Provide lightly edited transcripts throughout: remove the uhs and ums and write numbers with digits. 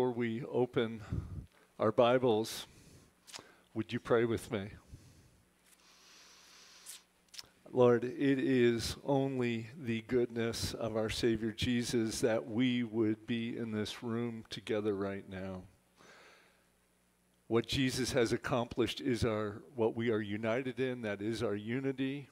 before we open our Bibles, would you pray with me? Lord, it is only the goodness of our Savior Jesus that we would be in this room together right now. What Jesus has accomplished is what we are united in, that is our unity.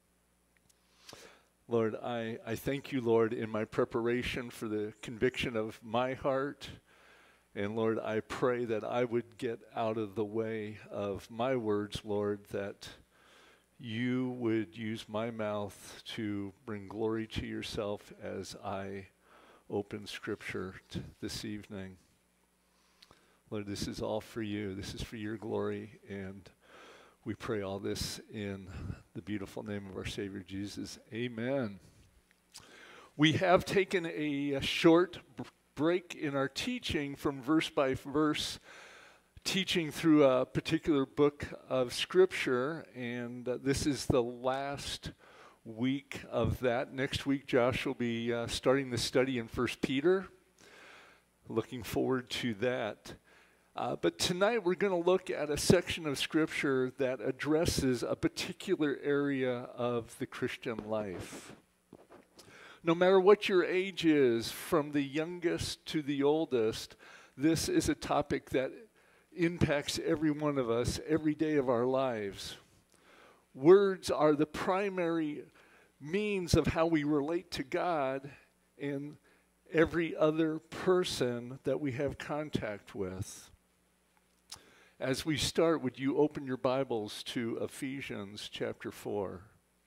Lord, I thank you, Lord, in my preparation for the conviction of my heart. And Lord, I pray that I would get out of the way of my words, Lord, that you would use my mouth to bring glory to yourself as I open Scripture this evening. Lord, this is all for you. This is for your glory, and we pray all this in the beautiful name of our Savior Jesus. Amen. We have taken a short break in our teaching from verse by verse, teaching through a particular book of Scripture, and this is the last week of that. Next week, Josh will be starting the study in 1 Peter. Looking forward to that. But tonight we're going to look at a section of Scripture that addresses a particular area of the Christian life. No matter what your age is, from the youngest to the oldest, this is a topic that impacts every one of us every day of our lives. Words are the primary means of how we relate to God and every other person that we have contact with. As we start, would you open your Bibles to Ephesians chapter 4?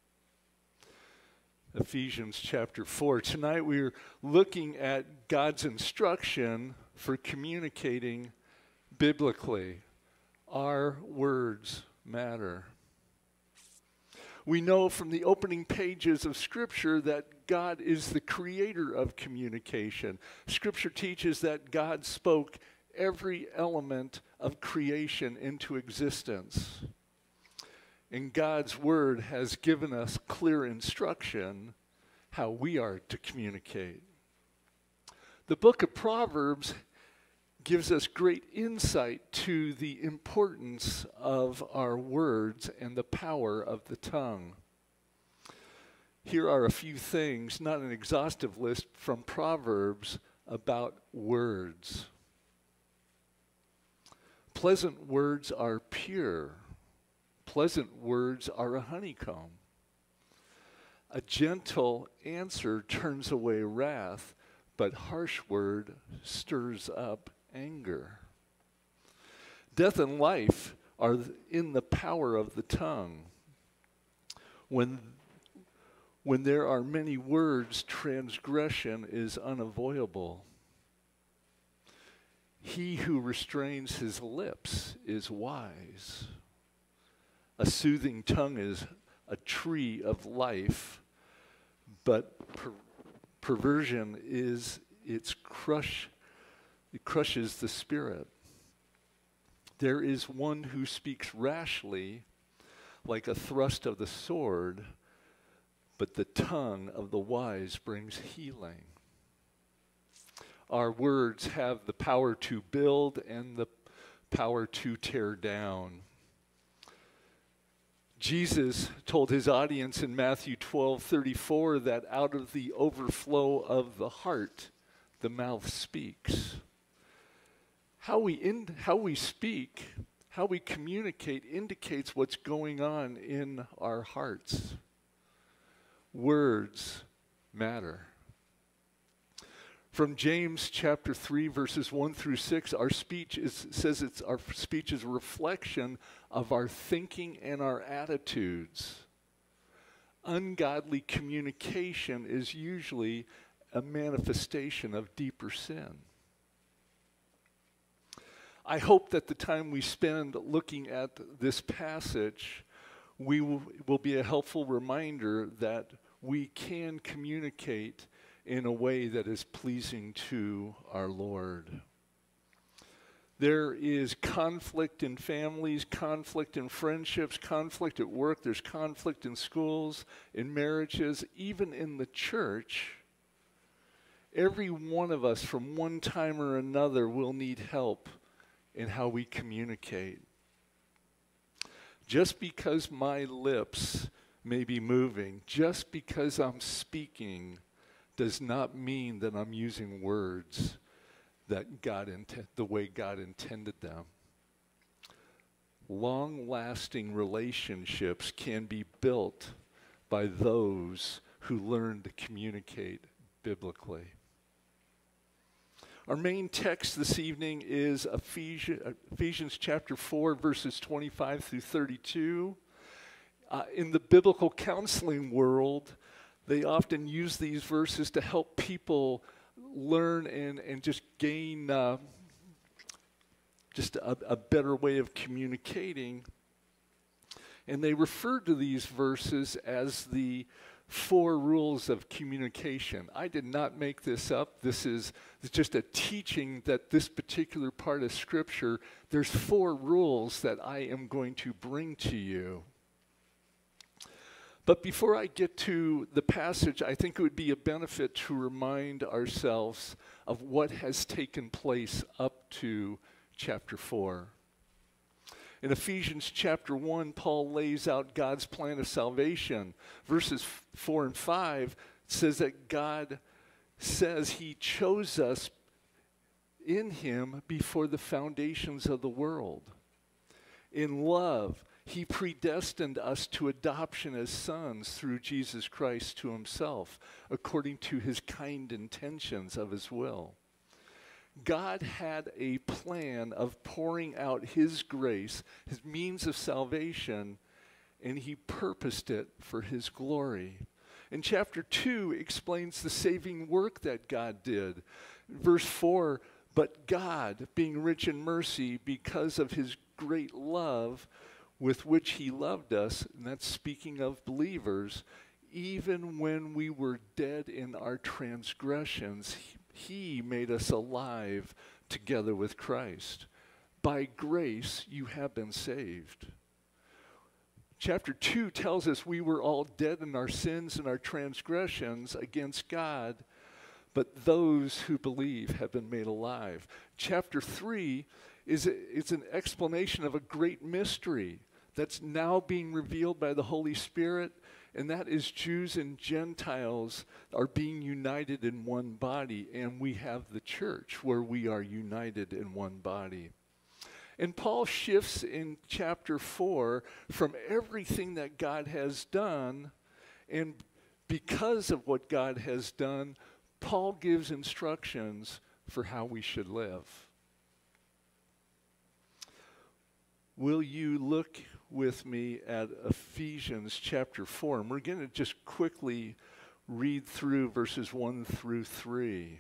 Ephesians chapter 4. Tonight we're looking at God's instruction for communicating biblically. Our words matter. We know from the opening pages of Scripture that God is the creator of communication. Scripture teaches that God spoke every element of creation into existence. And God's word has given us clear instruction how we are to communicate. The book of Proverbs gives us great insight to the importance of our words and the power of the tongue. Here are a few things, not an exhaustive list, from Proverbs about words. Pleasant words are pure. Pleasant words are a honeycomb. A gentle answer turns away wrath, but harsh word stirs up anger. Death and life are in the power of the tongue. When there are many words, transgression is unavoidable. He who restrains his lips is wise. A soothing tongue is a tree of life, but perversion is it crushes the spirit. There is one who speaks rashly like a thrust of the sword, but the tongue of the wise brings healing. Our words have the power to build and the power to tear down. Jesus told his audience in Matthew 12:34 that out of the overflow of the heart, the mouth speaks. How we speak, how we communicate indicates what's going on in our hearts. Words matter. From James chapter 3, verses 1 through 6, our speech is a reflection of our thinking and our attitudes. Ungodly communication is usually a manifestation of deeper sin. I hope that the time we spend looking at this passage will be a helpful reminder that we can communicate in a way that is pleasing to our Lord. There is conflict in families, conflict in friendships, conflict at work, there's conflict in schools, in marriages, even in the church. Every one of us from one time or another will need help in how we communicate. Just because my lips may be moving, just because I'm speaking, does not mean that I'm using words that the way God intended them. Long-lasting relationships can be built by those who learn to communicate biblically. Our main text this evening is Ephesians chapter 4, verses 25 through 32. In the biblical counseling world, they often use these verses to help people learn and just gain just a better way of communicating. And they refer to these verses as the 4 rules of communication. I did not make this up. This is just a teaching that this particular part of Scripture, there's 4 rules that I am going to bring to you. But before I get to the passage, I think it would be a benefit to remind ourselves of what has taken place up to chapter 4. In Ephesians chapter 1, Paul lays out God's plan of salvation. Verses 4 and 5 says that God says he chose us in him before the foundations of the world. In love, he predestined us to adoption as sons through Jesus Christ to himself, according to his kind intentions of his will. God had a plan of pouring out his grace, his means of salvation, and he purposed it for his glory. And chapter 2 explains the saving work that God did. Verse 4, but God, being rich in mercy because of his great love with which he loved us, and that's speaking of believers, even when we were dead in our transgressions, he made us alive together with Christ. By grace, you have been saved. Chapter 2 tells us we were all dead in our sins and our transgressions against God, but those who believe have been made alive. Chapter 3 is an explanation of a great mystery that's now being revealed by the Holy Spirit, and that is Jews and Gentiles are being united in one body, and we have the church where we are united in one body. And Paul shifts in chapter 4 from everything that God has done, and because of what God has done, Paul gives instructions for how we should live. Will you look with me at Ephesians chapter 4? And we're going to just quickly read through verses 1 through 3.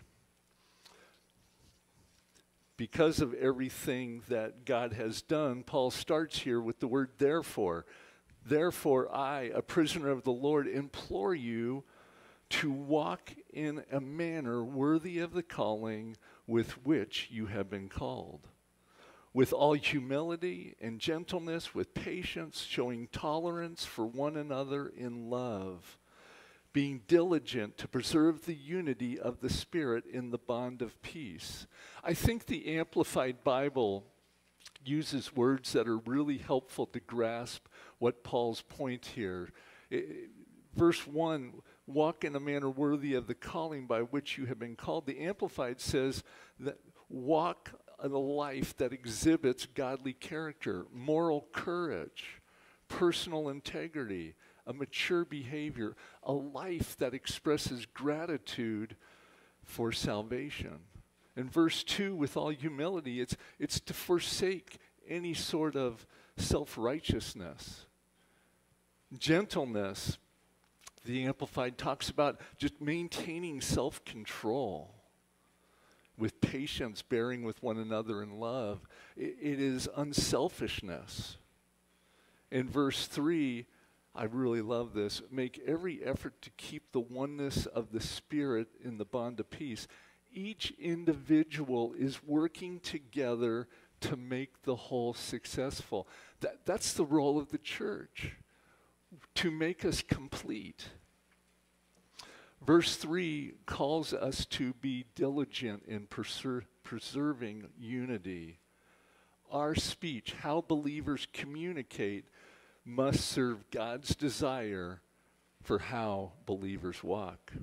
Because of everything that God has done, Paul starts here with the word therefore. Therefore, I, a prisoner of the Lord, implore you to walk in a manner worthy of the calling with which you have been called, with all humility and gentleness, with patience, showing tolerance for one another in love, being diligent to preserve the unity of the Spirit in the bond of peace. I think the Amplified Bible uses words that are really helpful to grasp what Paul's point here. Verse 1, walk in a manner worthy of the calling by which you have been called. The Amplified says that walk a life that exhibits godly character, moral courage, personal integrity, a mature behavior, a life that expresses gratitude for salvation. In verse 2, with all humility, it's to forsake any sort of self-righteousness. Gentleness, the Amplified talks about just maintaining self-control, with patience, bearing with one another in love. It is unselfishness. In verse 3, I really love this. Make every effort to keep the oneness of the Spirit in the bond of peace. Each individual is working together to make the whole successful. That's the role of the church, to make us complete. Verse 3 calls us to be diligent in preserving unity. Our speech, how believers communicate, must serve God's desire for how believers walk.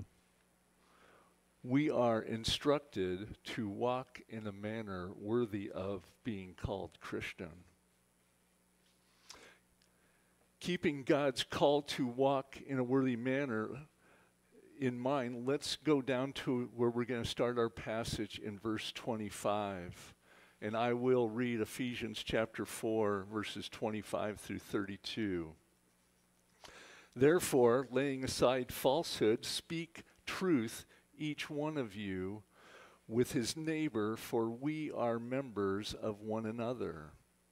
We are instructed to walk in a manner worthy of being called Christian. Keeping God's call to walk in a worthy manner in mind, let's go down to where we're going to start our passage in verse 25. And I will read Ephesians chapter 4, verses 25 through 32. Therefore, laying aside falsehood, speak truth, each one of you, with his neighbor, for we are members of one another.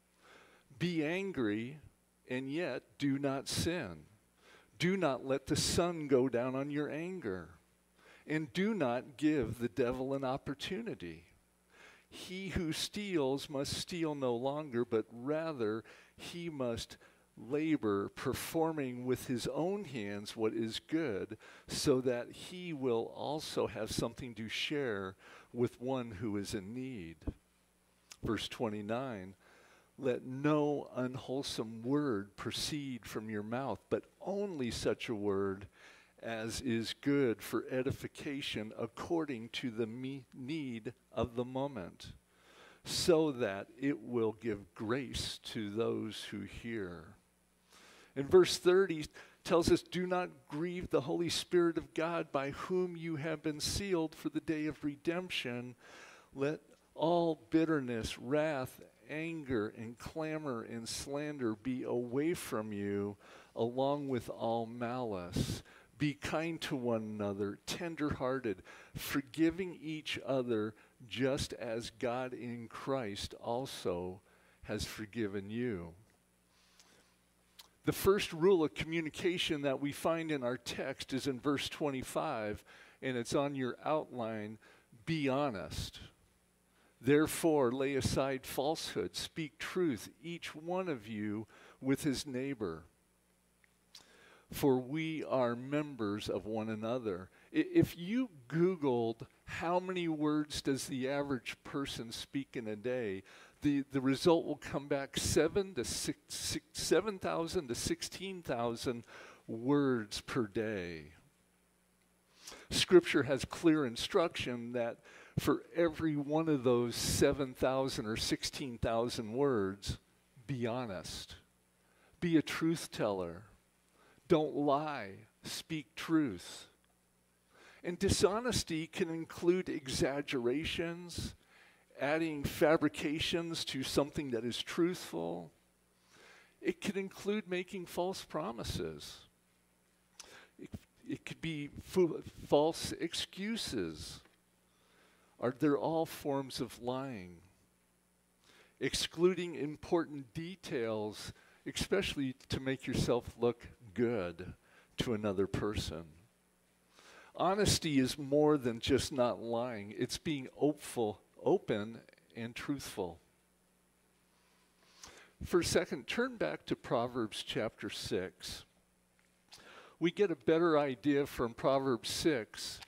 Be angry, and yet do not sin. Do not let the sun go down on your anger, and do not give the devil an opportunity. He who steals must steal no longer, but rather he must labor, performing with his own hands what is good, so that he will also have something to share with one who is in need. Verse 29, let no unwholesome word proceed from your mouth, but only such a word as is good for edification according to the need of the moment, so that it will give grace to those who hear. And verse 30 tells us, do not grieve the Holy Spirit of God, by whom you have been sealed for the day of redemption. Let all bitterness, wrath, anger, and clamor and slander be away from you, along with all malice. Be kind to one another, tender-hearted, forgiving each other, just as God in Christ also has forgiven you. The first rule of communication that we find in our text is in verse 25, and it's on your outline. Be honest. Therefore, lay aside falsehood. Speak truth, each one of you with his neighbor. For we are members of one another. If you Googled how many words does the average person speak in a day, the result will come back 7,000 to 16,000 words per day. Scripture has clear instruction that for every one of those 7,000 or 16,000 words, be honest. Be a truth teller. Don't lie. Speak truth. And dishonesty can include exaggerations, adding fabrications to something that is truthful. It could include making false promises. It could be false excuses. They're all forms of lying. Excluding important details, especially to make yourself look good to another person. Honesty is more than just not lying. It's being open and truthful. For a second, turn back to Proverbs chapter 6. We get a better idea from Proverbs 6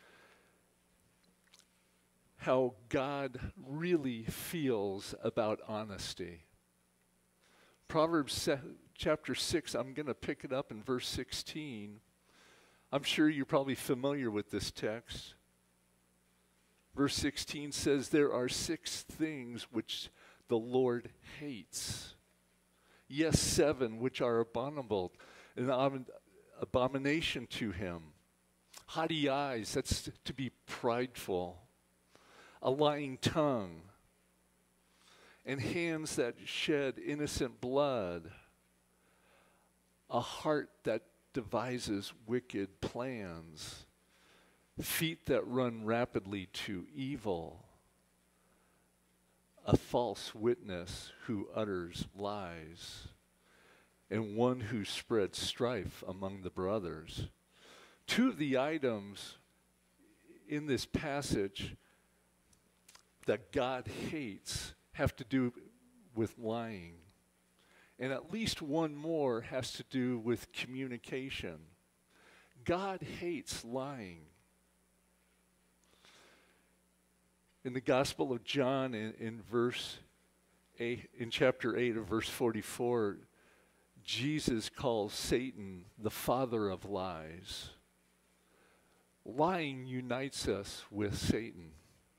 how God really feels about honesty. Proverbs chapter 6, I'm going to pick it up in verse 16. I'm sure you're probably familiar with this text. Verse 16 says, there are 6 things which the Lord hates. Yes, 7 which are abominable, an abomination to him. Haughty eyes, that's to be prideful. A lying tongue. And hands that shed innocent blood. A heart that devises wicked plans. Feet that run rapidly to evil. A false witness who utters lies. And one who spreads strife among the brothers. 2 of the items in this passage that God hates have to do with lying. And at least one more has to do with communication. God hates lying. In the Gospel of John, in chapter 8 of verse 44, Jesus calls Satan the father of lies. Lying unites us with Satan.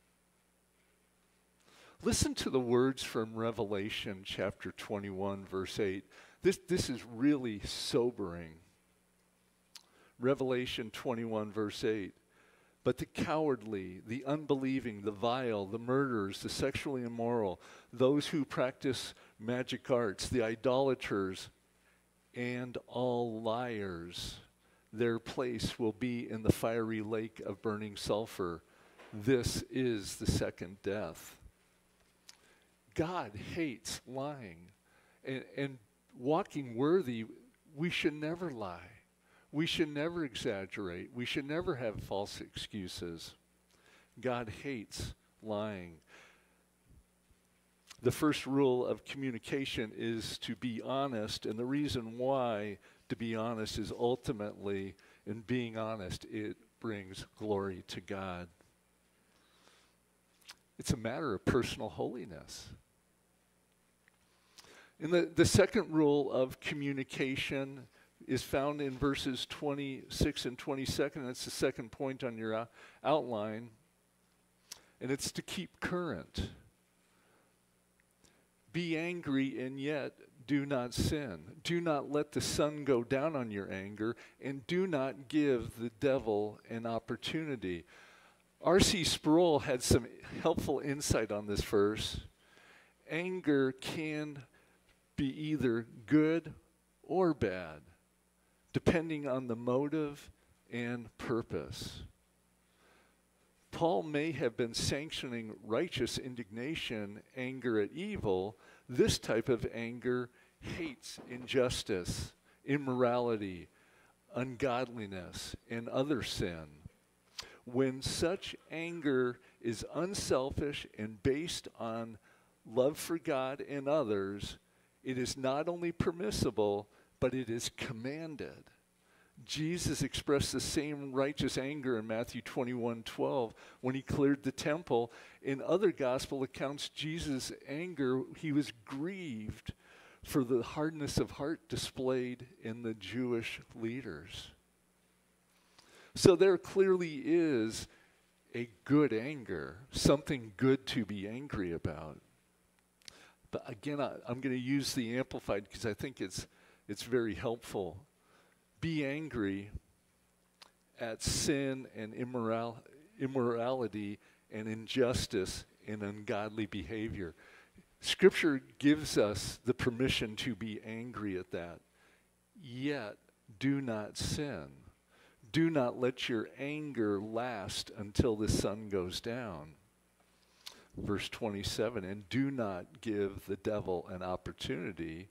Listen to the words from Revelation chapter 21, verse 8. This is really sobering. Revelation 21, verse 8. But the cowardly, the unbelieving, the vile, the murderers, the sexually immoral, those who practice magic arts, the idolaters, and all liars, their place will be in the fiery lake of burning sulfur. This is the second death. God hates lying. And walking worthy, we should never lie. We should never exaggerate. We should never have false excuses. God hates lying. The first rule of communication is to be honest, and the reason why to be honest is ultimately, in being honest, it brings glory to God. It's a matter of personal holiness. And the second rule of communication is found in verses 26 and 27. That's the second point on your outline. And it's to keep current. Be angry and yet do not sin. Do not let the sun go down on your anger, and do not give the devil an opportunity. R.C. Sproul had some helpful insight on this verse. Anger can be either good or bad, depending on the motive and purpose. Paul may have been sanctioning righteous indignation, anger at evil. This type of anger hates injustice, immorality, ungodliness, and other sin. When such anger is unselfish and based on love for God and others, it is not only permissible, but it is commanded. Jesus expressed the same righteous anger in Matthew 21:12 when he cleared the temple. In other gospel accounts, Jesus' anger, he was grieved for the hardness of heart displayed in the Jewish leaders. So there clearly is a good anger, something good to be angry about. But again, I'm going to use the Amplified because I think it's very helpful. Be angry at sin and immorality and injustice and ungodly behavior. Scripture gives us the permission to be angry at that. Yet, do not sin. Do not let your anger last until the sun goes down. Verse 27, and do not give the devil an opportunity.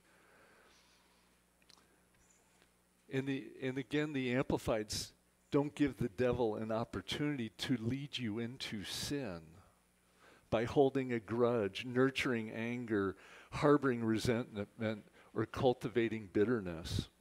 And again, the Amplifieds don't give the devil an opportunity to lead you into sin by holding a grudge, nurturing anger, harboring resentment, or cultivating bitterness.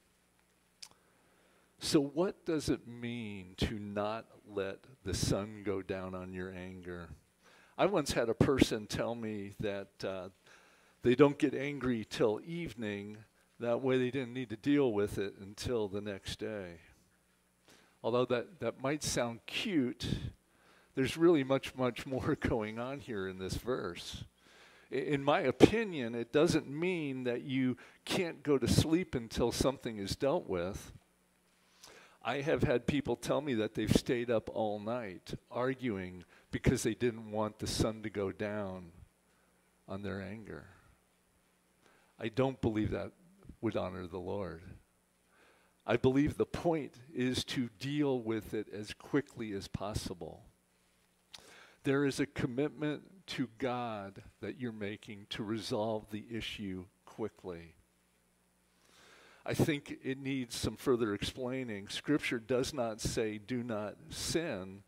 So what does it mean to not let the sun go down on your anger? I once had a person tell me that they don't get angry till evening. That way they didn't need to deal with it until the next day. Although that might sound cute, there's really much more going on here in this verse. In my opinion, it doesn't mean that you can't go to sleep until something is dealt with. I have had people tell me that they've stayed up all night arguing because they didn't want the sun to go down on their anger. I don't believe that would honor the Lord. I believe the point is to deal with it as quickly as possible. There is a commitment to God that you're making to resolve the issue quickly. I think it needs some further explaining. Scripture does not say do not sin.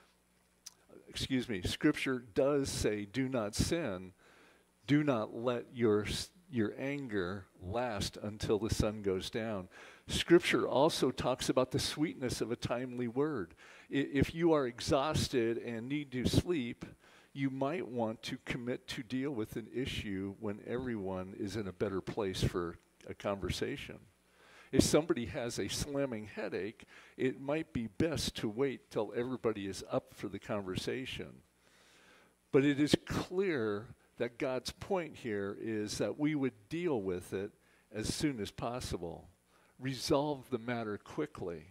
Scripture does say do not sin. Do not let your anger last until the sun goes down. Scripture also talks about the sweetness of a timely word. If you are exhausted and need to sleep, you might want to commit to deal with an issue when everyone is in a better place for a conversation. If somebody has a slamming headache, it might be best to wait till everybody is up for the conversation. But it is clear that God's point here is that we would deal with it as soon as possible. Resolve the matter quickly.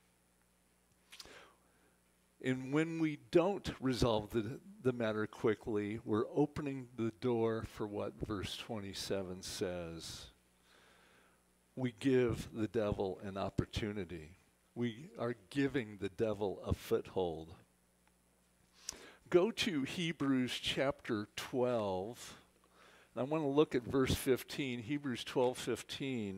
And when we don't resolve the matter quickly, we're opening the door for what verse 27 says. We give the devil an opportunity. We are giving the devil a foothold. Go to Hebrews chapter 12. I want to look at verse 15, Hebrews 12:15.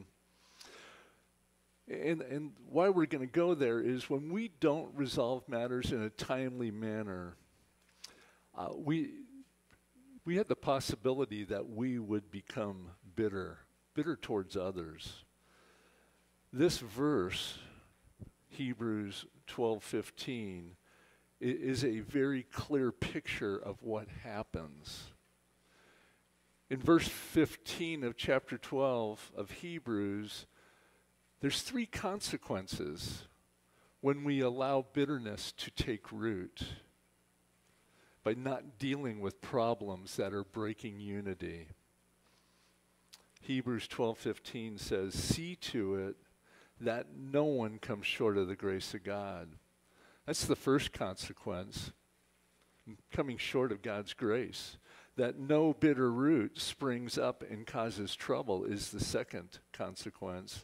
And why we're going to go there is when we don't resolve matters in a timely manner, we have the possibility that we would become bitter towards others. This verse, Hebrews 12:15, is a very clear picture of what happens. In verse 15 of chapter 12 of Hebrews, there's 3 consequences when we allow bitterness to take root by not dealing with problems that are breaking unity. Hebrews 12:15 says, "See to it that no one comes short of the grace of God." That's the first consequence, coming short of God's grace. That no bitter root springs up and causes trouble is the second consequence.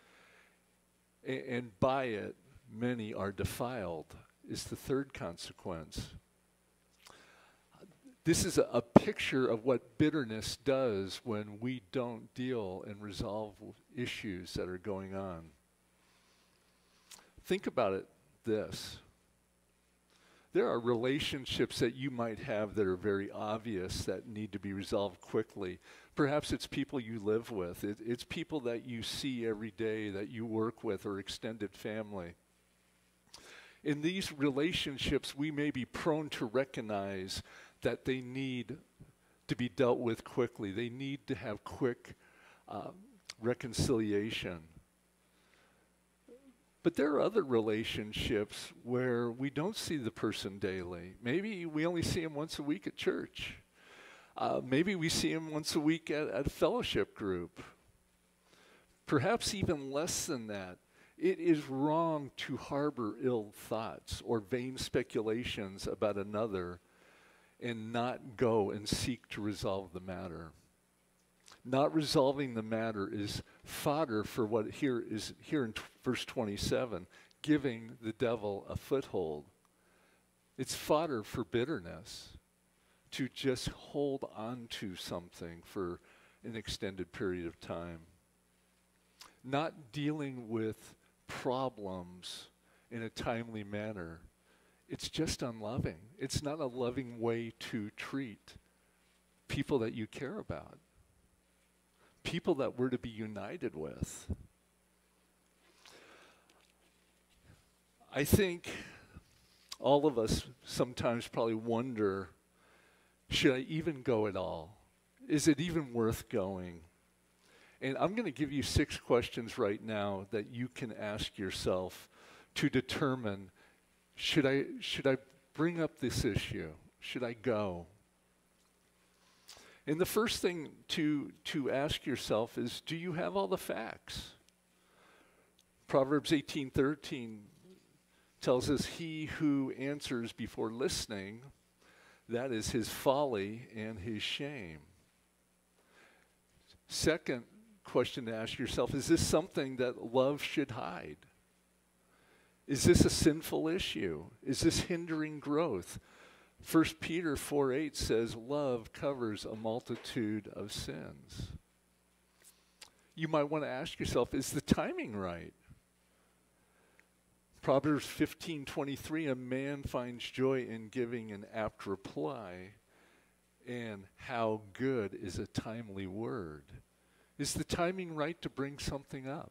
And by it, many are defiled, is the third consequence. This is a picture of what bitterness does when we don't deal and resolve issues that are going on. Think about it this. There are relationships that you might have that are very obvious that need to be resolved quickly. Perhaps it's people you live with. It's people that you see every day, that you work with, or extended family. In these relationships, we may be prone to recognize that they need to be dealt with quickly. They need to have quick reconciliation. But there are other relationships where we don't see the person daily. Maybe we only see them once a week at church. Maybe we see them once a week at a fellowship group. Perhaps even less than that. It is wrong to harbor ill thoughts or vain speculations about another and not go and seek to resolve the matter. Not resolving the matter is fodder for what here in verse 27, giving the devil a foothold. It's fodder for bitterness, to just hold on to something for an extended period of time. Not dealing with problems in a timely manner, it's just unloving. It's not a loving way to treat people that you care about. People that we're to be united with. I think all of us sometimes probably wonder, should I even go at all? Is it even worth going? And I'm going to give you 6 questions right now that you can ask yourself to determine, should I bring up this issue? Should I go? And the first thing to ask yourself is, do you have all the facts? Proverbs 18:13 tells us, he who answers before listening, that is his folly and his shame. Second question to ask yourself, is this something that love should hide? Is this a sinful issue? Is this hindering growth? 1 Peter 4:8 says, love covers a multitude of sins. You might want to ask yourself, is the timing right? Proverbs 15:23, a man finds joy in giving an apt reply, and how good is a timely word. Is the timing right to bring something up?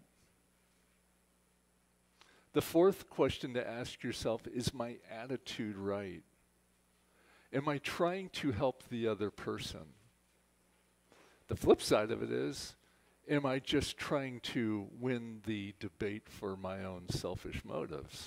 The fourth question to ask yourself, is my attitude right? Am I trying to help the other person? The flip side of it is, am I just trying to win the debate for my own selfish motives?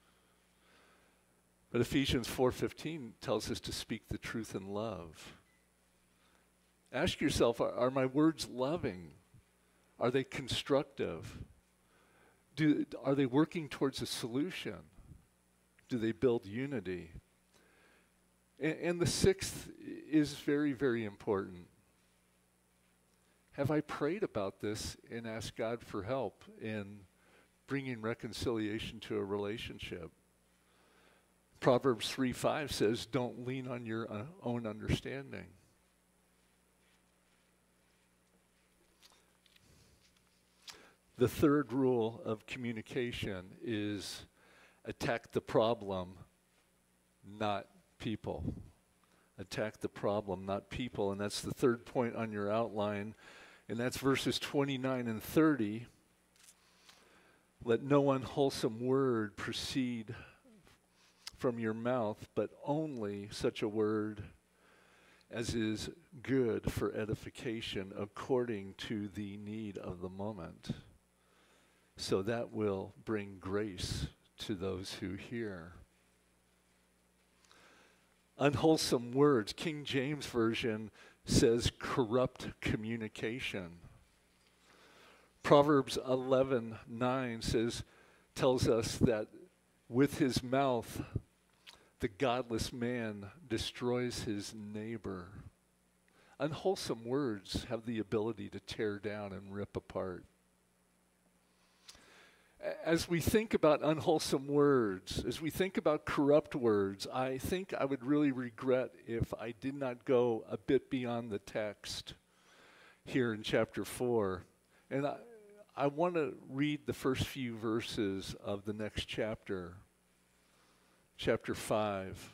But Ephesians 4:15 tells us to speak the truth in love. Ask yourself, are my words loving? Are they constructive? Are they working towards a solution? Do they build unity? And the sixth is very, very important. Have I prayed about this and asked God for help in bringing reconciliation to a relationship? Proverbs 3:5 says, don't lean on your own understanding. The third rule of communication is attack the problem, not people. Attack the problem, not people. And that's the third point on your outline. And that's verses 29 and 30. Let no unwholesome word proceed from your mouth, but only such a word as is good for edification according to the need of the moment. So that will bring grace to those who hear. Unwholesome words, King James Version says corrupt communication. Proverbs 11:9 tells us that with his mouth the godless man destroys his neighbor. Unwholesome words have the ability to tear down and rip apart. As we think about unwholesome words, as we think about corrupt words, I think I would really regret if I did not go a bit beyond the text here in chapter 4. And I want to read the first few verses of the next chapter, chapter 5.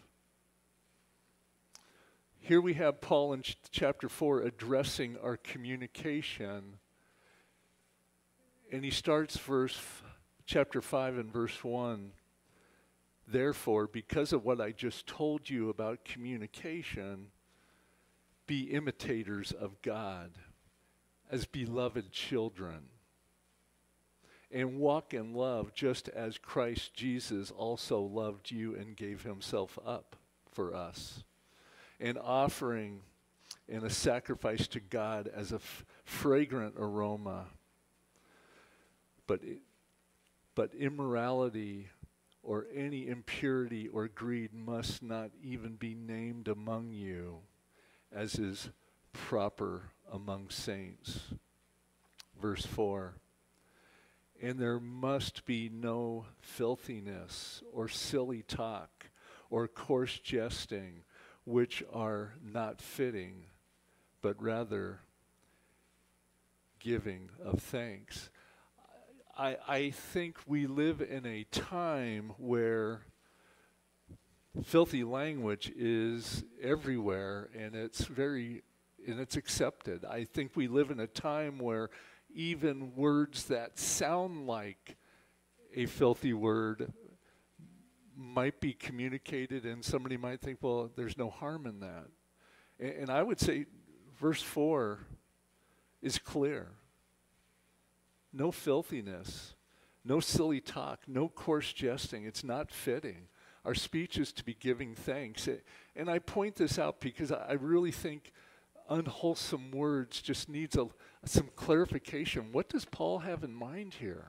Here we have Paul in chapter 4 addressing our communication. And he starts chapter 5 and verse 1. Therefore, because of what I just told you about communication, be imitators of God as beloved children, and walk in love just as Christ Jesus also loved you and gave himself up for us, an offering and a sacrifice to God as a fragrant aroma. But immorality or any impurity or greed must not even be named among you, as is proper among saints. Verse 4, and there must be no filthiness or silly talk or coarse jesting, which are not fitting, but rather giving of thanks. I think we live in a time where filthy language is everywhere, and it's accepted. I think we live in a time where even words that sound like a filthy word might be communicated, and somebody might think, well, there's no harm in that. And I would say verse 4 is clear. No filthiness, no silly talk, no coarse jesting. It's not fitting. Our speech is to be giving thanks. And I point this out because I really think unwholesome words just needs some clarification. What does Paul have in mind here?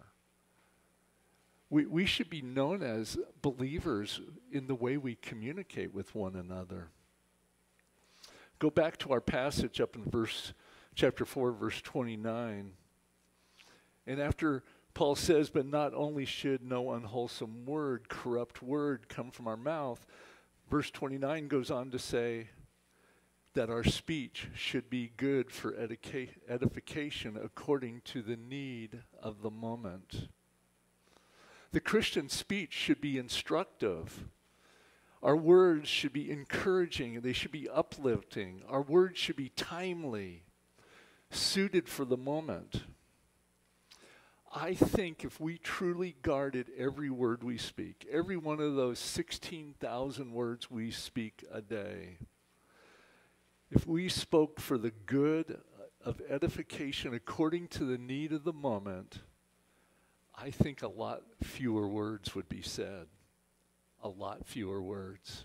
We should be known as believers in the way we communicate with one another. Go back to our passage up in chapter 4, verse 29. And after Paul says, but not only should no unwholesome word, corrupt word come from our mouth, verse 29 goes on to say that our speech should be good for edification according to the need of the moment. The Christian speech should be instructive. Our words should be encouraging, they should be uplifting. Our words should be timely, suited for the moment. I think if we truly guarded every word we speak, every one of those 16,000 words we speak a day, if we spoke for the good of edification according to the need of the moment, I think a lot fewer words would be said. A lot fewer words.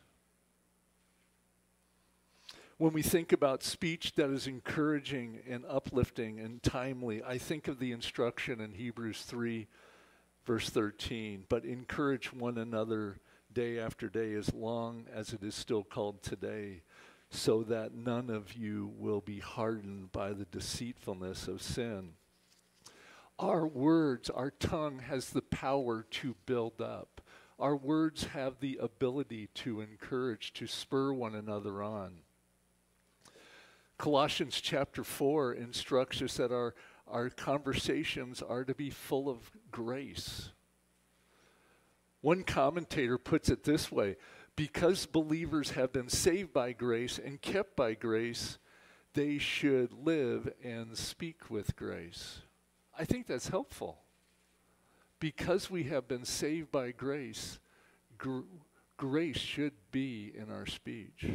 When we think about speech that is encouraging and uplifting and timely, I think of the instruction in Hebrews 3, verse 13, but encourage one another day after day as long as it is still called today, so that none of you will be hardened by the deceitfulness of sin. Our words, our tongue has the power to build up. Our words have the ability to encourage, to spur one another on. Colossians chapter 4 instructs us that our conversations are to be full of grace. One commentator puts it this way: because believers have been saved by grace and kept by grace, they should live and speak with grace. I think that's helpful. Because we have been saved by grace, grace should be in our speech.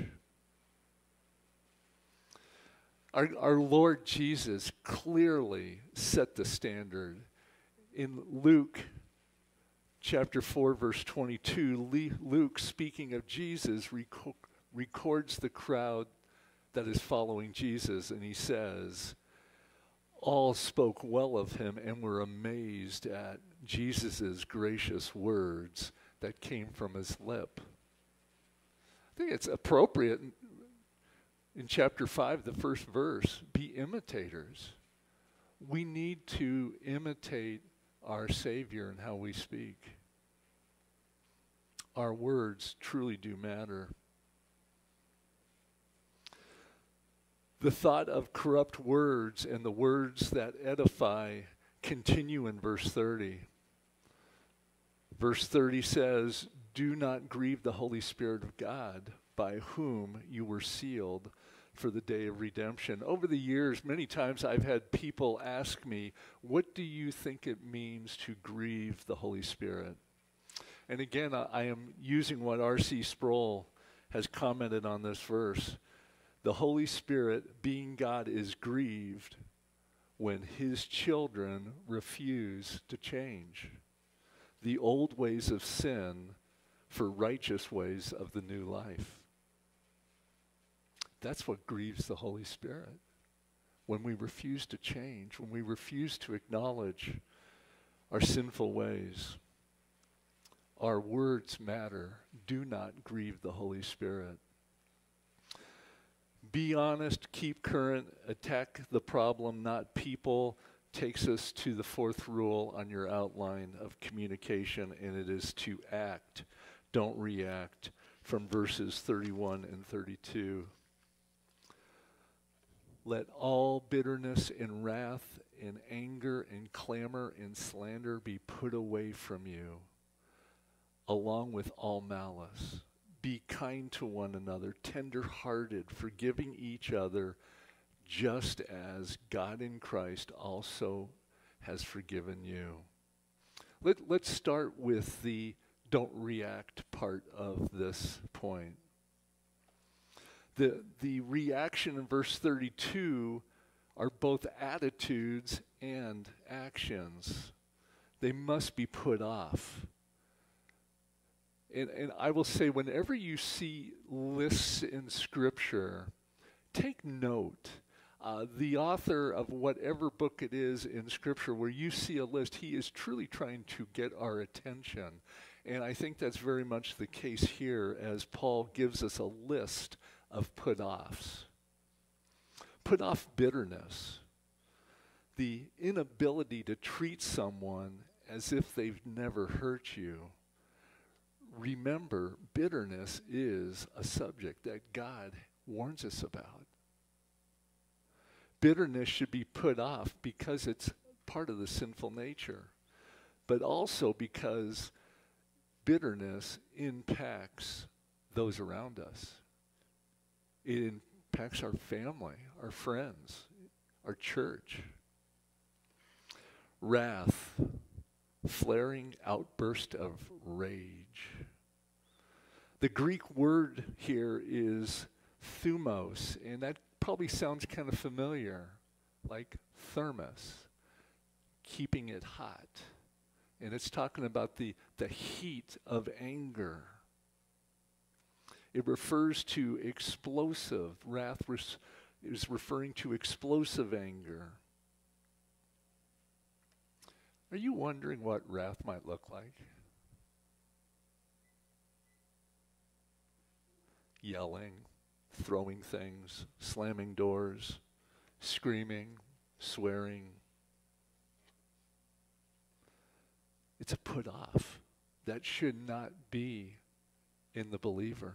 Our Lord Jesus clearly set the standard. In Luke chapter 4, verse 22, Luke, speaking of Jesus, records the crowd that is following Jesus, and he says, all spoke well of him and were amazed at Jesus' gracious words that came from his lip. I think it's appropriate in chapter 5, the first verse, be imitators. We need to imitate our Savior in how we speak. Our words truly do matter. The thought of corrupt words and the words that edify continue in verse 30. Verse 30 says, do not grieve the Holy Spirit of God, by whom you were sealed for the day of redemption. Over the years, many times I've had people ask me, what do you think it means to grieve the Holy Spirit? And again, I am using what R.C. Sproul has commented on this verse. The Holy Spirit, being God, is grieved when his children refuse to change the old ways of sin for righteous ways of the new life. That's what grieves the Holy Spirit. When we refuse to change, when we refuse to acknowledge our sinful ways. Our words matter. Do not grieve the Holy Spirit. Be honest, keep current, attack the problem, not people, takes us to the fourth rule on your outline of communication, and it is to act, don't react, from verses 31 and 32. Let all bitterness and wrath and anger and clamor and slander be put away from you, along with all malice. Be kind to one another, tender-hearted, forgiving each other, just as God in Christ also has forgiven you. Let's start with the don't react part of this point. The reaction in verse 32 are both attitudes and actions. They must be put off. And I will say, whenever you see lists in Scripture, take note. The author of whatever book it is in Scripture where you see a list, he is truly trying to get our attention. And I think that's very much the case here as Paul gives us a list of put-offs. Put off bitterness, the inability to treat someone as if they've never hurt you. Remember, bitterness is a subject that God warns us about. Bitterness should be put off because it's part of the sinful nature, but also because bitterness impacts those around us. It impacts our family, our friends, our church. wrath, flaring outburst of rage. The Greek word here is thumos, and that probably sounds kind of familiar, like thermos, keeping it hot. And it's talking about the heat of anger. It refers to explosive. Wrath is referring to explosive anger. Are you wondering what wrath might look like? Yelling, throwing things, slamming doors, screaming, swearing. It's a put off. That should not be in the believer.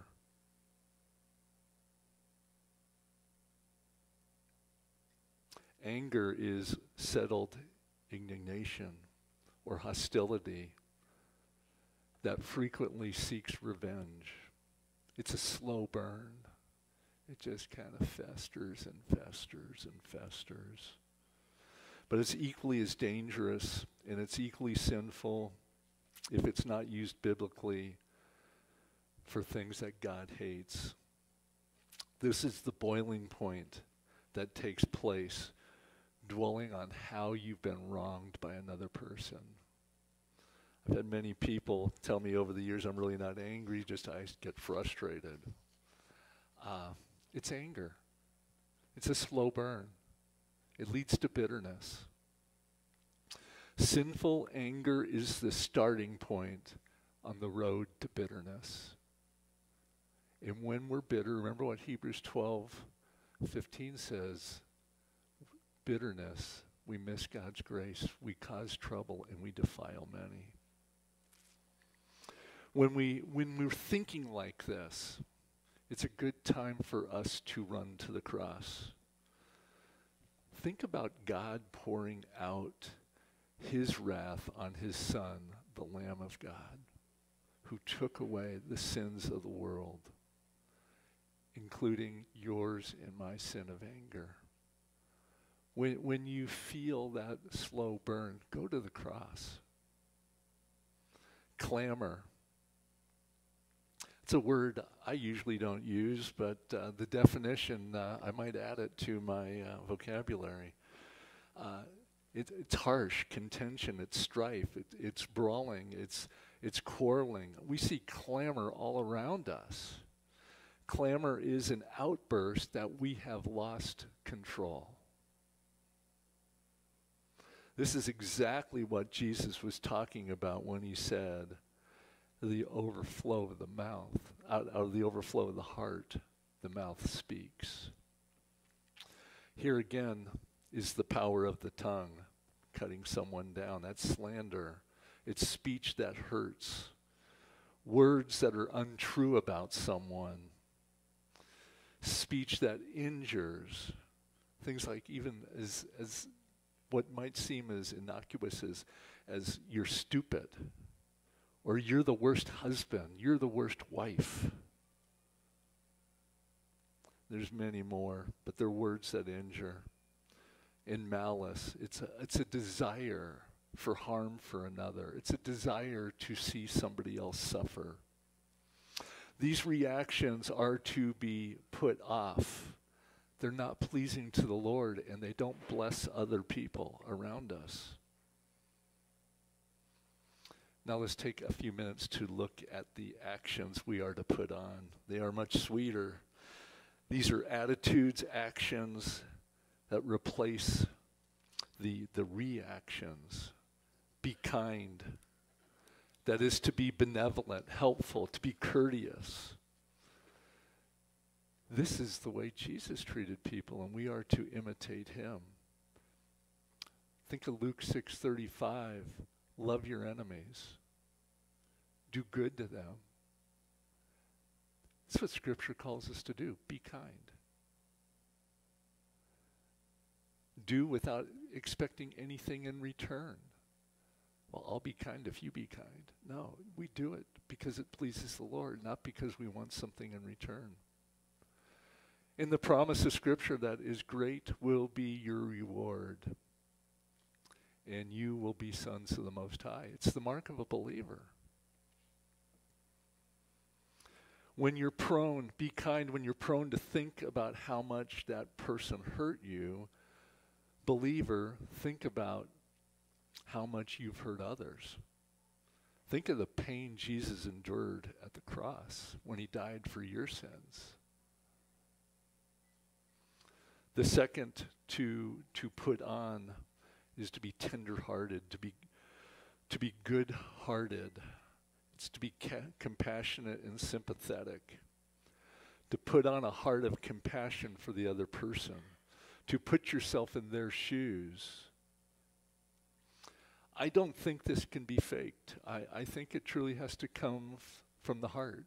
Anger is settled indignation or hostility that frequently seeks revenge. It's a slow burn. It just kind of festers and festers and festers. But it's equally as dangerous and it's equally sinful if it's not used biblically for things that God hates. This is the boiling point that takes place, dwelling on how you've been wronged by another person. I've had many people tell me over the years I'm really not angry, just I get frustrated. It's anger. It's a slow burn. It leads to bitterness. Sinful anger is the starting point on the road to bitterness. And when we're bitter, remember what Hebrews 12:15 says, bitterness, we miss God's grace, we cause trouble, and we defile many. When we're thinking like this, it's a good time for us to run to the cross. Think about God pouring out his wrath on his Son, the Lamb of God, who took away the sins of the world, including yours and my sin of anger. When you feel that slow burn, go to the cross. Clamor. It's a word I usually don't use, but the definition, I might add it to my vocabulary. It's harsh, contention, it's strife, it's brawling, it's quarreling. We see clamor all around us. Clamor is an outburst that we have lost control. This is exactly what Jesus was talking about when he said, the overflow of the mouth, out of the overflow of the heart, the mouth speaks. Here again is the power of the tongue, cutting someone down. That's slander. It's speech that hurts. Words that are untrue about someone. Speech that injures. Things like even as what might seem as innocuous as you're stupid. Or you're the worst husband, you're the worst wife. There's many more, but they're words that injure. In malice, it's a desire for harm for another. It's a desire to see somebody else suffer. These reactions are to be put off. They're not pleasing to the Lord, and they don't bless other people around us. Now let's take a few minutes to look at the actions we are to put on. They are much sweeter. These are attitudes, actions that replace the reactions. Be kind. That is to be benevolent, helpful, to be courteous. This is the way Jesus treated people, and we are to imitate him. Think of Luke 6:35. Love your enemies. Do good to them. That's what Scripture calls us to do. Be kind. Do without expecting anything in return. Well, I'll be kind if you be kind. No, we do it because it pleases the Lord, not because we want something in return. In the promise of Scripture that is great will be your reward. and you will be sons of the Most High. It's the mark of a believer. When you're prone, be kind when you're prone to think about how much that person hurt you. Believer, think about how much you've hurt others. Think of the pain Jesus endured at the cross when he died for your sins. The second to put on is to be tender-hearted, to be good-hearted. It's to be compassionate and sympathetic. To put on a heart of compassion for the other person. To put yourself in their shoes. I don't think this can be faked. I think it truly has to come from the heart.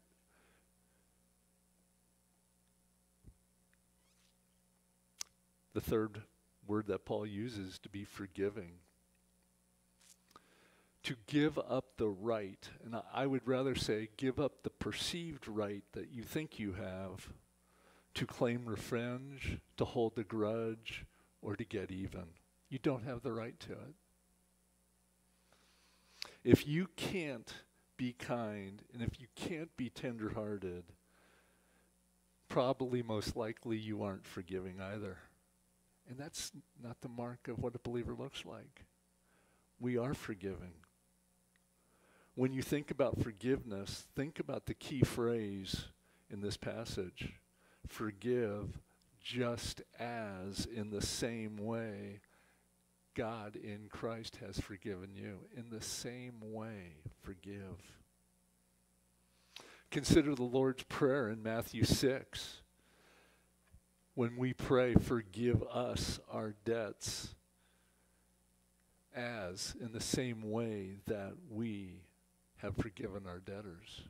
The third word that Paul uses, to be forgiving. To give up the right, and I would rather say give up the perceived right that you think you have to claim revenge, to hold a grudge, or to get even. You don't have the right to it. If you can't be kind, and if you can't be tender-hearted, probably most likely you aren't forgiving either. And that's not the mark of what a believer looks like. We are forgiving. When you think about forgiveness, think about the key phrase in this passage. Forgive just as in the same way God in Christ has forgiven you. In the same way, forgive. Consider the Lord's Prayer in Matthew 6. When we pray, forgive us our debts as in the same way that we have forgiven our debtors.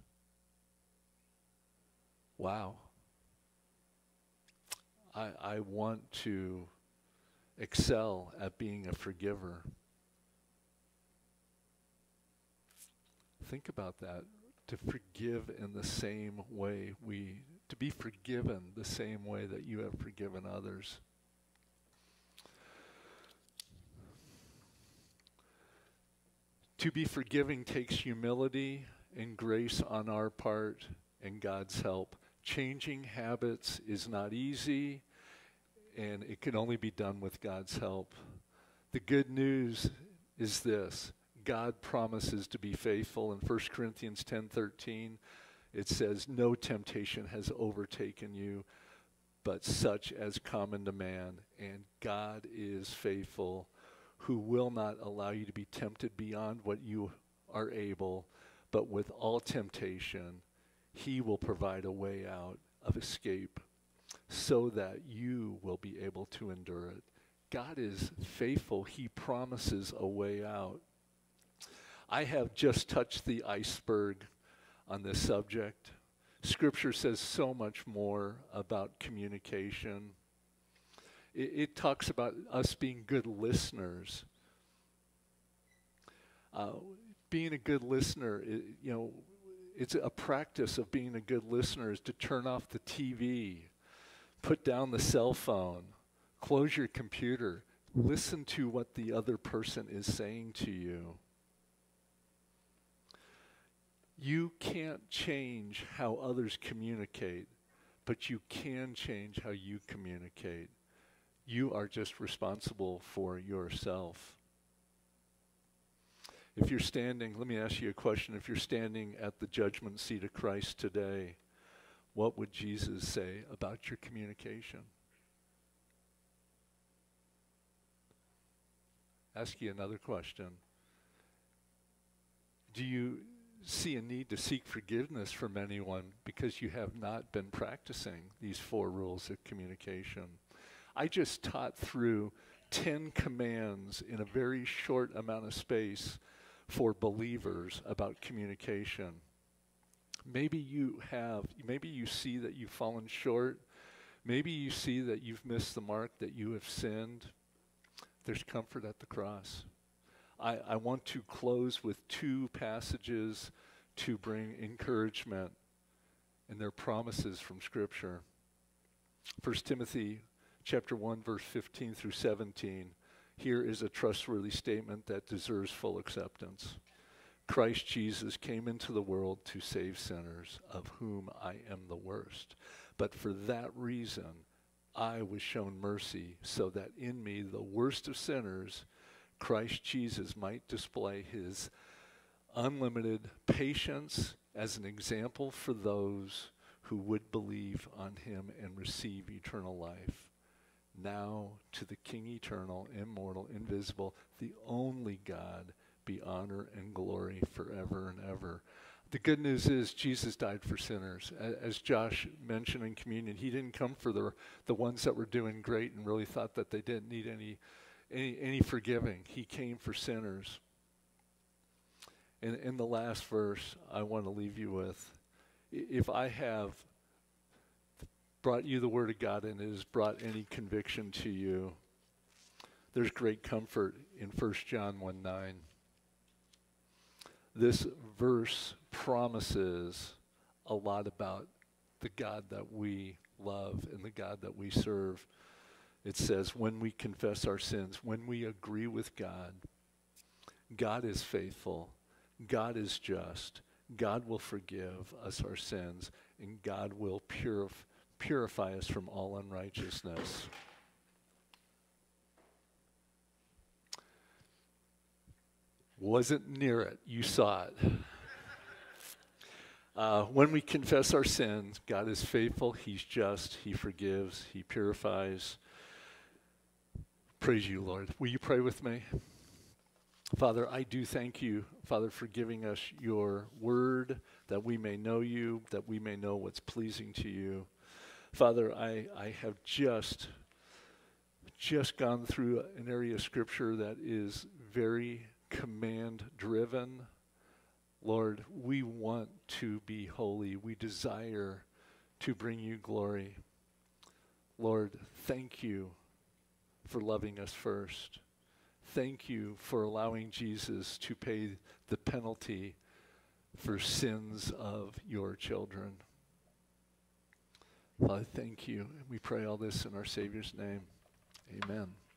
Wow. I want to excel at being a forgiver. Think about that. To forgive in the same way to be forgiven the same way that you have forgiven others. To be forgiving takes humility and grace on our part and God's help. Changing habits is not easy, and it can only be done with God's help. The good news is this. God promises to be faithful. In 1 Corinthians 10:13, it says, no temptation has overtaken you, but such as common to man. And God is faithful, who will not allow you to be tempted beyond what you are able, but with all temptation, he will provide a way out of escape so that you will be able to endure it. God is faithful. He promises a way out. I have just touched the iceberg on this subject. Scripture says so much more about communication. It talks about us being good listeners. Being a good listener, it's a practice of being a good listener is to turn off the TV, put down the cell phone, close your computer, listen to what the other person is saying to you. You can't change how others communicate, but you can change how you communicate. You are just responsible for yourself. If you're standing, let me ask you a question. If you're standing at the judgment seat of Christ today, what would Jesus say about your communication? Ask you another question. Do you see a need to seek forgiveness from anyone because you have not been practicing these 4 rules of communication? I just taught through 10 commands in a very short amount of space for believers about communication. Maybe you see that you've fallen short. Maybe you see that you've missed the mark, that you have sinned. There's comfort at the cross. I want to close with 2 passages to bring encouragement, and they're promises from Scripture. 1 Timothy chapter 1, verse 15 through 17. here is a trustworthy statement that deserves full acceptance. Christ Jesus came into the world to save sinners, of whom I am the worst. But for that reason, I was shown mercy, so that in me, the worst of sinners, Christ Jesus might display his unlimited patience as an example for those who would believe on him and receive eternal life. Now to the King eternal, immortal, invisible, the only God, be honor and glory forever and ever. The good news is Jesus died for sinners. As Josh mentioned in communion, he didn't come for the ones that were doing great and really thought that they didn't need any forgiving. He came for sinners. In the last verse, I want to leave you with, if I have brought you the Word of God and it has brought any conviction to you, there's great comfort in 1 John 1:9. This verse promises a lot about the God that we love and the God that we serve. It says, when we confess our sins, when we agree with God, God is faithful, God is just, God will forgive us our sins, and God will purify us from all unrighteousness. Wasn't near it. You saw it. When we confess our sins, God is faithful, he's just, he forgives, he purifies. Praise you, Lord. Will you pray with me? Father, I do thank you, Father, for giving us your word, that we may know you, that we may know what's pleasing to you. Father, I have just gone through an area of Scripture that is very command-driven. Lord, we want to be holy. We desire to bring you glory. Lord, thank you for loving us first. Thank you for allowing Jesus to pay the penalty for sins of your children. Father, thank you. We pray all this in our Savior's name. Amen.